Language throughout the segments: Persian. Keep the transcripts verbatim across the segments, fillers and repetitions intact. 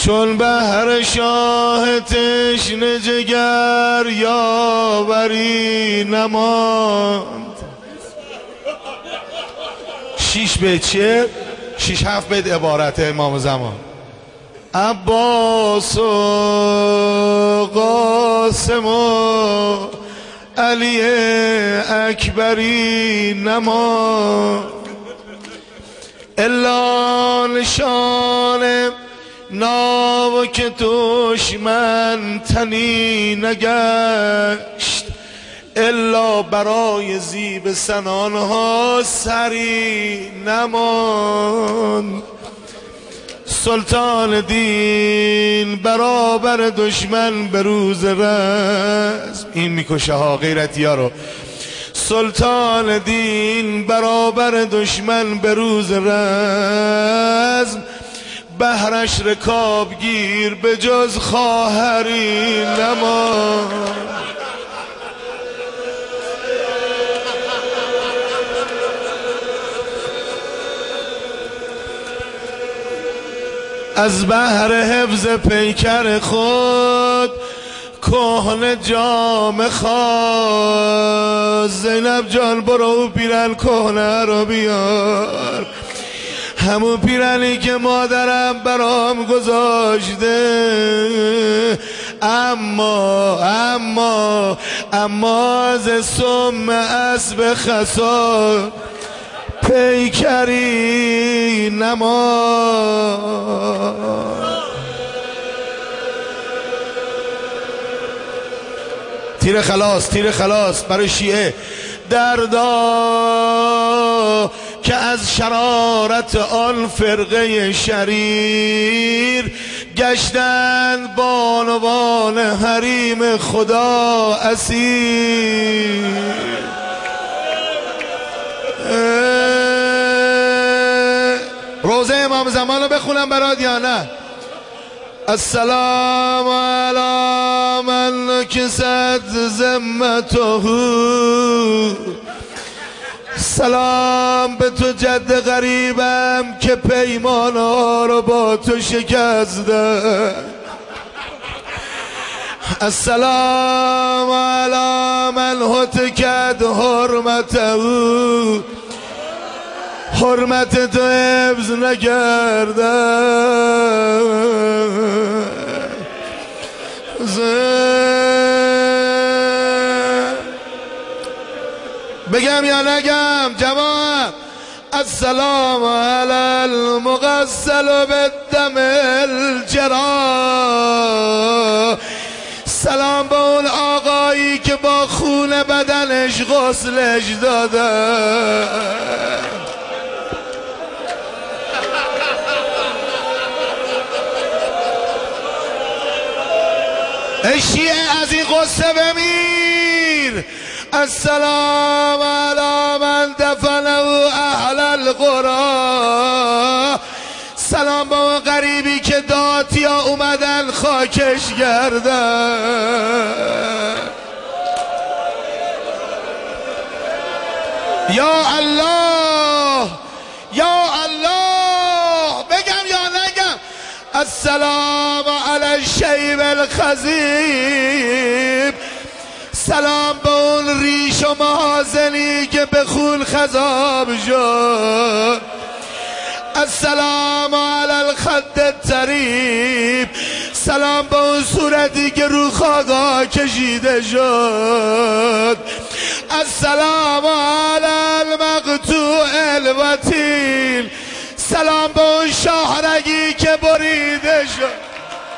چون بهر شاه تشنه جگر یاوری نماند. شیش بیت چیه؟ شیش هفت بیت عبارت امام زمان. عباس و قاسم و علی اکبری نماند، الا نشان ناوک دشمن تنی نگشت، الا برای زیب سنانها سری نماند. سلطان دین برابر دشمن به روز رزم، این میکشه ها غیرتی ها رو. سلطان دین برابر دشمن به روز رزم، بهرش رکاب گیر به جز خواهری نماند. از بهر حفظ پیکر خود کهنه جام خواست، زینب جان برو پیرن کهنه رو بیار، همون پیرنی که مادرم برام گذاشته. اما اما اما از سم اسب خسا پیکری نماند. تیر خلاص، تیر خلاص برای شیعه. دردا که از شرارت آن فرقه شریر، گشتند بانوان حریم خدا اسیر. روزه امام زمان رو بخونم برات یا نه؟ السلام علی من کست ذمته، سلام به تو جد غریبم که پیمانها رو با تو شکسته. السلام علی من هتکت حرمته، حرمت تو حفظ نکرده. بگم یا نگم جواب؟ السلام علی المغسل بالدم الجراح، سلام به اون آقایی که با خون بدنش غسلش داده. ای شیعه از این قصه بمیر. السلام علی من دفنه اهل القرى، سلام با اون غریبی که داتیا اومدن خاکش گردن. یا الله یا الله، بگم یا نگم؟ السلام علی الشیب الخضیب، سلام به اون ریش و محاسنی که به خون خضاب شد. السلام علی الخد الطریب، سلام به اون صورتی که رو خاکا کشیده شد. السلام علی المقطوع الوتین، سلام به اون شاهرگی که بریده شد.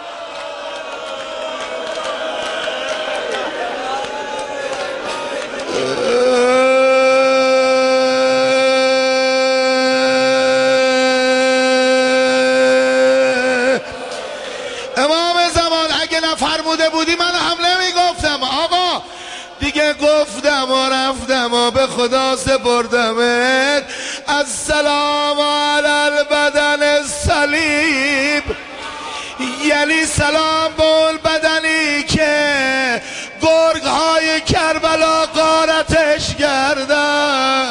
امام زمان اگه نفرموده بودی من هم نمیگفتم آقا، دیگه گفتم و رفتم و به خدا سپردمت. السلام علی البدن الصلیب، یعنی سلام به اون بدنی که گرگ های کربلا غارتش کردن.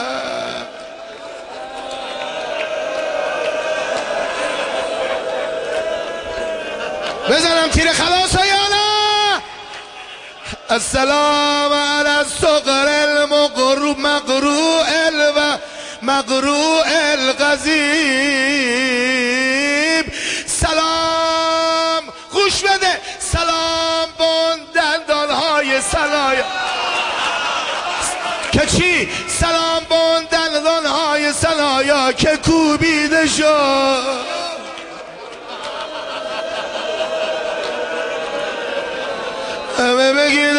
بزنم تیر خلاص یا نه؟ السلام علی الصقر المغروب مقروع و مقروع الغضیب. سلام گوش بده، سلام بون دندانهای سلایا که چی؟ سلام بون دندانهای سلایا که کوبیده شد. همه بگید